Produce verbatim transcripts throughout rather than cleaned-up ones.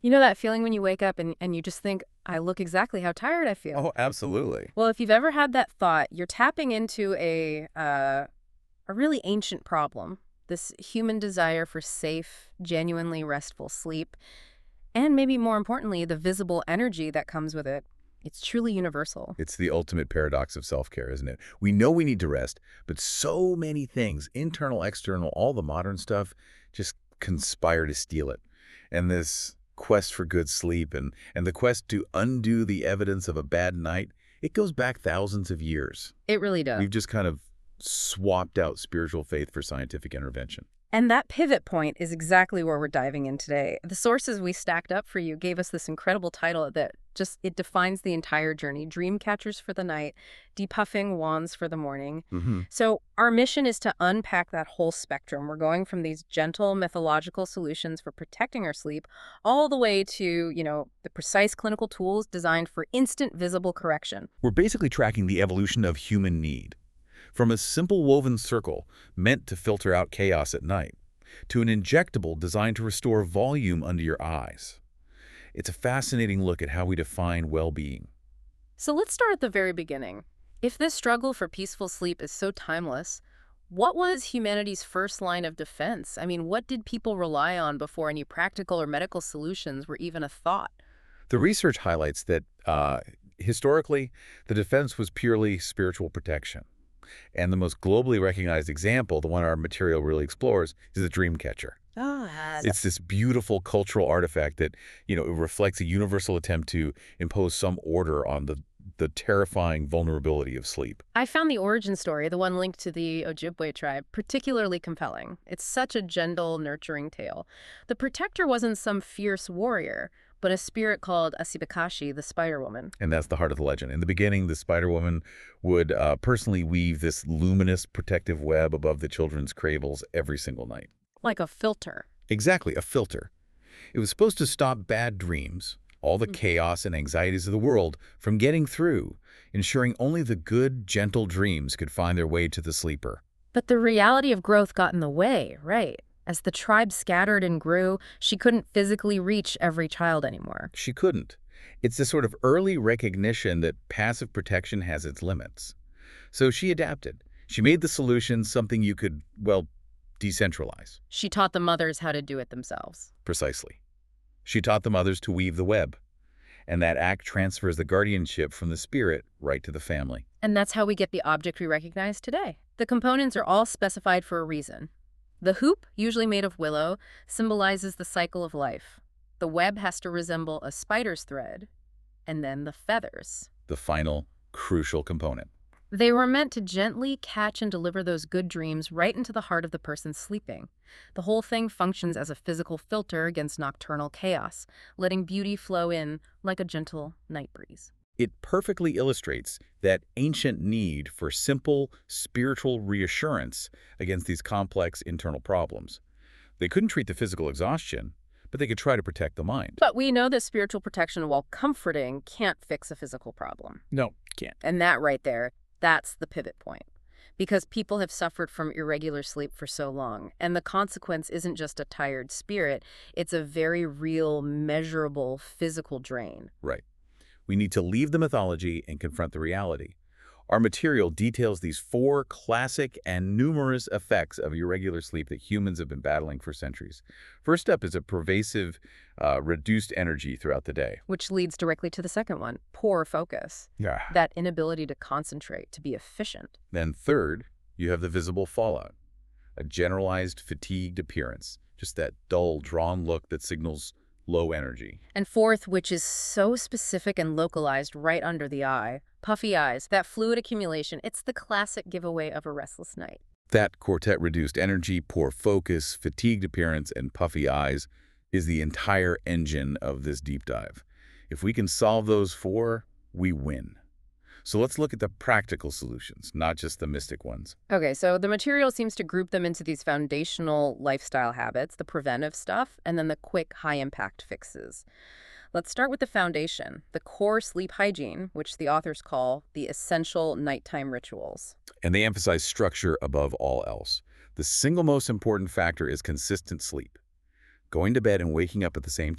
You know that feeling when you wake up and, and you just think, I look exactly how tired I feel? Oh, absolutely. Well, if you've ever had that thought, you're tapping into a, uh, a really ancient problem, this human desire for safe, genuinely restful sleep, and maybe more importantly, the visible energy that comes with it. It's truly universal. It's the ultimate paradox of self-care, isn't it? We know we need to rest, but so many things, internal, external, all the modern stuff, just conspire to steal it. And this quest for good sleep and, and the quest to undo the evidence of a bad night, it goes back thousands of years. It really does. We've just kind of swapped out spiritual faith for scientific intervention. And that pivot point is exactly where we're diving in today. The sources we stacked up for you gave us this incredible title that just, it defines the entire journey. Dream catchers for the night, depuffing wands for the morning. Mm-hmm. So our mission is to unpack that whole spectrum. We're going from these gentle mythological solutions for protecting our sleep all the way to, you know, the precise clinical tools designed for instant visible correction. We're basically tracking the evolution of human need. From a simple woven circle meant to filter out chaos at night, to an injectable designed to restore volume under your eyes. It's a fascinating look at how we define well-being. So let's start at the very beginning. If this struggle for peaceful sleep is so timeless, what was humanity's first line of defense? I mean, what did people rely on before any practical or medical solutions were even a thought? The research highlights that, uh, historically, the defense was purely spiritual protection. And the most globally recognized example, the one our material really explores, is the dream catcher. Oh, It's this beautiful cultural artifact that, you know, it reflects a universal attempt to impose some order on the, the terrifying vulnerability of sleep. I found the origin story, the one linked to the Ojibwe tribe, particularly compelling. It's such a gentle, nurturing tale. The protector wasn't some fierce warrior, but a spirit called Asibakashi, the Spider Woman. And that's the heart of the legend. In the beginning, the Spider Woman would uh, personally weave this luminous protective web above the children's cradles every single night. Like a filter. Exactly, a filter. It was supposed to stop bad dreams, all the Mm. chaos and anxieties of the world, from getting through, ensuring only the good, gentle dreams could find their way to the sleeper. But the reality of growth got in the way, right? As the tribe scattered and grew, she couldn't physically reach every child anymore. She couldn't. It's this sort of early recognition that passive protection has its limits. So she adapted. She made the solution something you could, well, decentralize. She taught the mothers how to do it themselves. Precisely. She taught the mothers to weave the web. And that act transfers the guardianship from the spirit right to the family. And that's how we get the object we recognize today. The components are all specified for a reason. The hoop, usually made of willow, symbolizes the cycle of life. The web has to resemble a spider's thread. And then the feathers. The final, crucial component. They were meant to gently catch and deliver those good dreams right into the heart of the person sleeping. The whole thing functions as a physical filter against nocturnal chaos, letting beauty flow in like a gentle night breeze. It perfectly illustrates that ancient need for simple, spiritual reassurance against these complex internal problems. They couldn't treat the physical exhaustion, but they could try to protect the mind. But we know that spiritual protection, while comforting, can't fix a physical problem. No, can't. And that right there, that's the pivot point. Because people have suffered from irregular sleep for so long, and the consequence isn't just a tired spirit, it's a very real, measurable physical drain. Right. We need to leave the mythology and confront the reality. Our material details these four classic and numerous effects of irregular sleep that humans have been battling for centuries. First up is a pervasive, uh, reduced energy throughout the day. Which leads directly to the second one, poor focus. Yeah. That inability to concentrate, to be efficient. Then third, you have the visible fallout, a generalized fatigued appearance, just that dull, drawn look that signals low energy. And fourth, which is so specific and localized right under the eye, puffy eyes, that fluid accumulation, it's the classic giveaway of a restless night. That quartet-reduced energy, poor focus, fatigued appearance, and puffy eyes is the entire engine of this deep dive. If we can solve those four, we win. So let's look at the practical solutions, not just the mystic ones. Okay, so the material seems to group them into these foundational lifestyle habits, the preventive stuff, and then the quick, high-impact fixes. Let's start with the foundation, the core sleep hygiene, which the authors call the essential nighttime rituals. And they emphasize structure above all else. The single most important factor is consistent sleep. Going to bed and waking up at the same time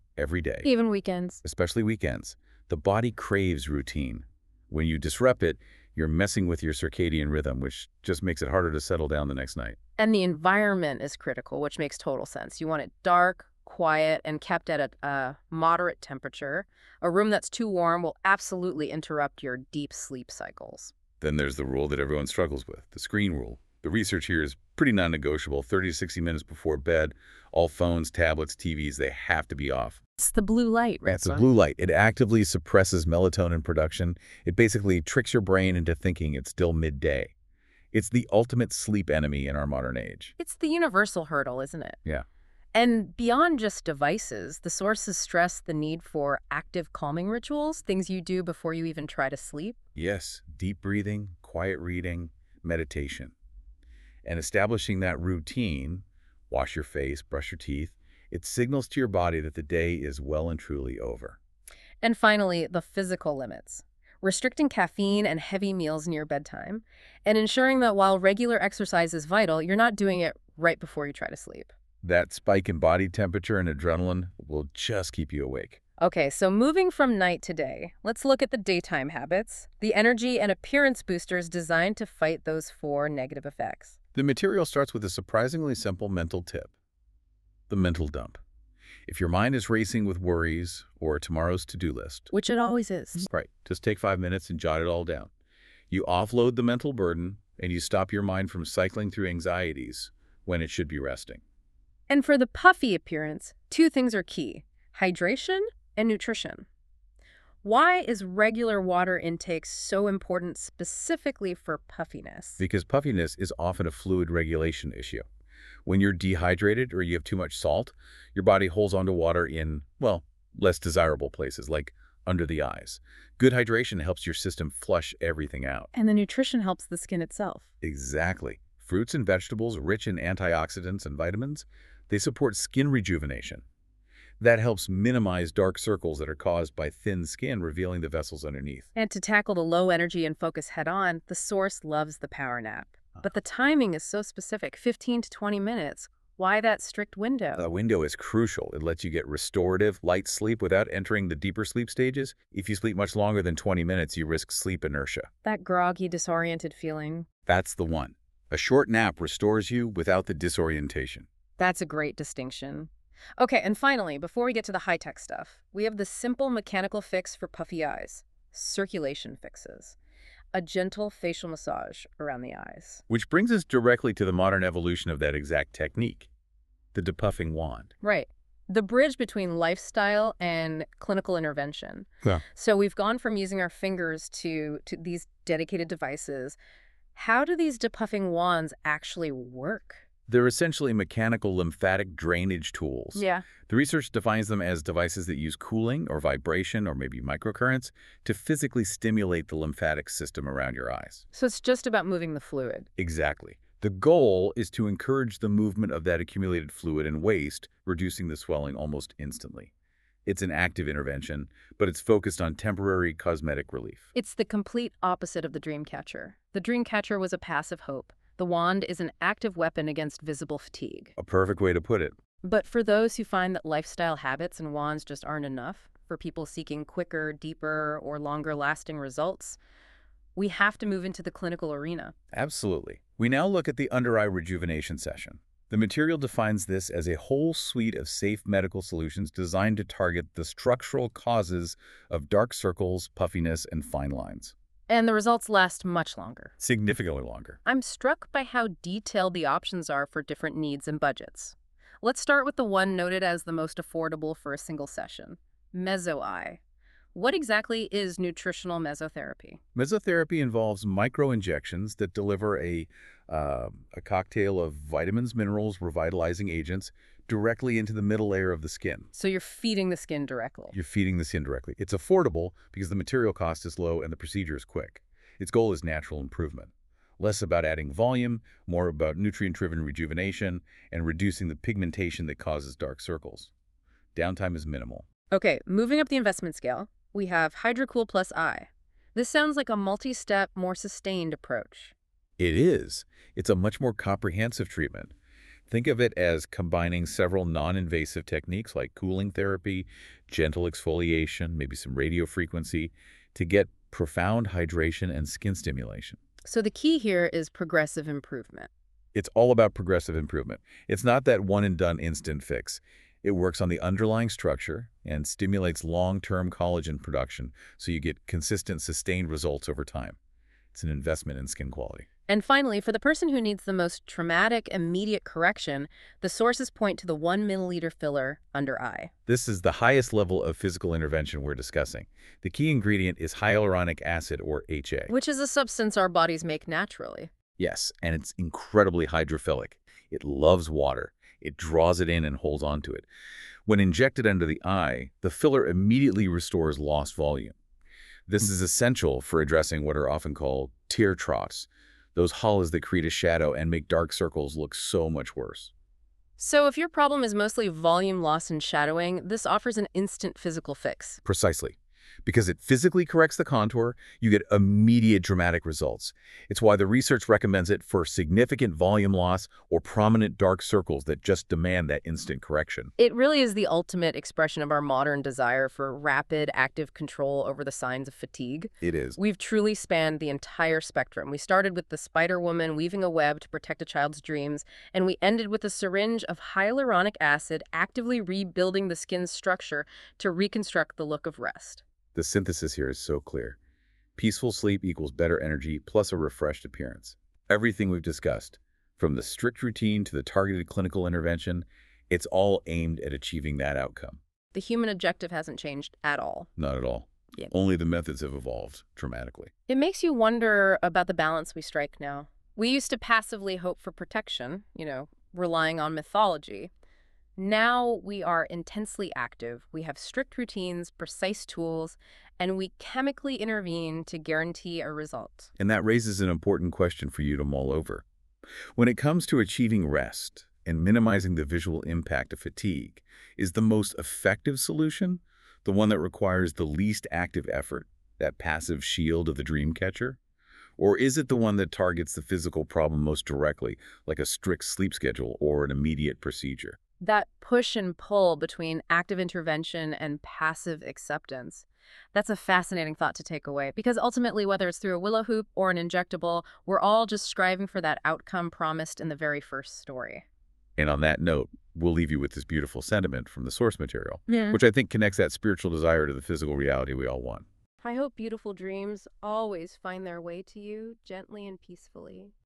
every day, Even weekends. especially weekends. The body craves routine. When you disrupt it, you're messing with your circadian rhythm, which just makes it harder to settle down the next night. And the environment is critical, which makes total sense. You want it dark, quiet, and kept at a, a moderate temperature. A room that's too warm will absolutely interrupt your deep sleep cycles. Then there's the rule that everyone struggles with, the screen rule. The research here is pretty non-negotiable. thirty to sixty minutes before bed, all phones, tablets, T Vs, they have to be off. It's the blue light, right? It's the blue light. It actively suppresses melatonin production. It basically tricks your brain into thinking it's still midday. It's the ultimate sleep enemy in our modern age. It's the universal hurdle, isn't it? Yeah. And beyond just devices, the sources stress the need for active calming rituals, things you do before you even try to sleep. Yes, deep breathing, quiet reading, meditation. And establishing that routine, wash your face, brush your teeth, it signals to your body that the day is well and truly over. And finally, the physical limits. Restricting caffeine and heavy meals near bedtime, and ensuring that while regular exercise is vital, you're not doing it right before you try to sleep. That spike in body temperature and adrenaline will just keep you awake. Okay, so moving from night to day, let's look at the daytime habits, the energy and appearance boosters designed to fight those four negative effects. The material starts with a surprisingly simple mental tip, the mental dump. If your mind is racing with worries or tomorrow's to-do list, Which it always is. right, just take five minutes and jot it all down. You offload the mental burden and you stop your mind from cycling through anxieties when it should be resting. And for the puffy appearance, two things are key: hydration and nutrition. Why is regular water intake so important specifically for puffiness? Because puffiness is often a fluid regulation issue. When you're dehydrated or you have too much salt, your body holds onto water in, well, less desirable places, like under the eyes. Good hydration helps your system flush everything out. And the nutrition helps the skin itself. Exactly. Fruits and vegetables rich in antioxidants and vitamins, they support skin rejuvenation. That helps minimize dark circles that are caused by thin skin, revealing the vessels underneath. And to tackle the low energy and focus head-on, the source loves the power nap. But the timing is so specific, fifteen to twenty minutes. Why that strict window? The window is crucial. It lets you get restorative, light sleep without entering the deeper sleep stages. If you sleep much longer than twenty minutes, you risk sleep inertia. That groggy, disoriented feeling. That's the one. A short nap restores you without the disorientation. That's a great distinction. Okay, and finally, before we get to the high-tech stuff, we have the simple mechanical fix for puffy eyes: circulation fixes. A gentle facial massage around the eyes. Which brings us directly to the modern evolution of that exact technique, the depuffing wand. Right. The bridge between lifestyle and clinical intervention. Yeah. So we've gone from using our fingers to, to these dedicated devices. How do these depuffing wands actually work? They're essentially mechanical lymphatic drainage tools. Yeah. The research defines them as devices that use cooling or vibration or maybe microcurrents to physically stimulate the lymphatic system around your eyes. So it's just about moving the fluid. Exactly. The goal is to encourage the movement of that accumulated fluid and waste, reducing the swelling almost instantly. It's an active intervention, but it's focused on temporary cosmetic relief. It's the complete opposite of the Dreamcatcher. The Dreamcatcher was a passive hope. The wand is an active weapon against visible fatigue. A perfect way to put it. But for those who find that lifestyle habits and wands just aren't enough, for people seeking quicker, deeper, or longer-lasting results, we have to move into the clinical arena. Absolutely. We now look at the under-eye rejuvenation session. The material defines this as a whole suite of safe medical solutions designed to target the structural causes of dark circles, puffiness, and fine lines. And the results last much longer. Significantly longer. I'm struck by how detailed the options are for different needs and budgets. Let's start with the one noted as the most affordable for a single session, Meso-Eye. What exactly is nutritional mesotherapy? Mesotherapy involves microinjections that deliver a, uh, a cocktail of vitamins, minerals, revitalizing agents directly into the middle layer of the skin. So you're feeding the skin directly. You're feeding the skin directly. It's affordable because the material cost is low and the procedure is quick. Its goal is natural improvement. Less about adding volume, more about nutrient-driven rejuvenation and reducing the pigmentation that causes dark circles. Downtime is minimal. Okay, moving up the investment scale, we have HydraCool Plus Eye. This sounds like a multi-step, more sustained approach. It is. It's a much more comprehensive treatment. Think of it as combining several non-invasive techniques like cooling therapy, gentle exfoliation, maybe some radio frequency, to get profound hydration and skin stimulation. So the key here is progressive improvement. It's all about progressive improvement. It's not that one-and-done instant fix. It works on the underlying structure and stimulates long-term collagen production so you get consistent, sustained results over time. It's an investment in skin quality. And finally, for the person who needs the most traumatic, immediate correction, the sources point to the one milliliter filler under eye. This is the highest level of physical intervention we're discussing. The key ingredient is hyaluronic acid, or H A. Which is a substance our bodies make naturally. Yes, and it's incredibly hydrophilic. It loves water. It draws it in and holds onto it. When injected under the eye, the filler immediately restores lost volume. This is essential for addressing what are often called tear troughs, those hollows that create a shadow and make dark circles look so much worse. So if your problem is mostly volume loss and shadowing, this offers an instant physical fix. Precisely. Because it physically corrects the contour, you get immediate dramatic results. It's why the research recommends it for significant volume loss or prominent dark circles that just demand that instant correction. It really is the ultimate expression of our modern desire for rapid, active control over the signs of fatigue. It is. We've truly spanned the entire spectrum. We started with the spider woman weaving a web to protect a child's dreams, and we ended with a syringe of hyaluronic acid actively rebuilding the skin's structure to reconstruct the look of rest. The synthesis here is so clear. Peaceful sleep equals better energy plus a refreshed appearance. Everything we've discussed, from the strict routine to the targeted clinical intervention, it's all aimed at achieving that outcome. The human objective hasn't changed at all. Not at all. Yeah. Only the methods have evolved dramatically. It makes you wonder about the balance we strike now. We used to passively hope for protection, you know, relying on mythology. Now we are intensely active. We have strict routines, precise tools, and we chemically intervene to guarantee a result. And that raises an important question for you to mull over. When it comes to achieving rest and minimizing the visual impact of fatigue, is the most effective solution the one that requires the least active effort, that passive shield of the dream catcher? Or is it the one that targets the physical problem most directly, like a strict sleep schedule or an immediate procedure? That push and pull between active intervention and passive acceptance. That's a fascinating thought to take away, because ultimately, whether it's through a willow hoop or an injectable, we're all just striving for that outcome promised in the very first story. And on that note, we'll leave you with this beautiful sentiment from the source material, Yeah. which I think connects that spiritual desire to the physical reality we all want. I hope beautiful dreams always find their way to you gently and peacefully.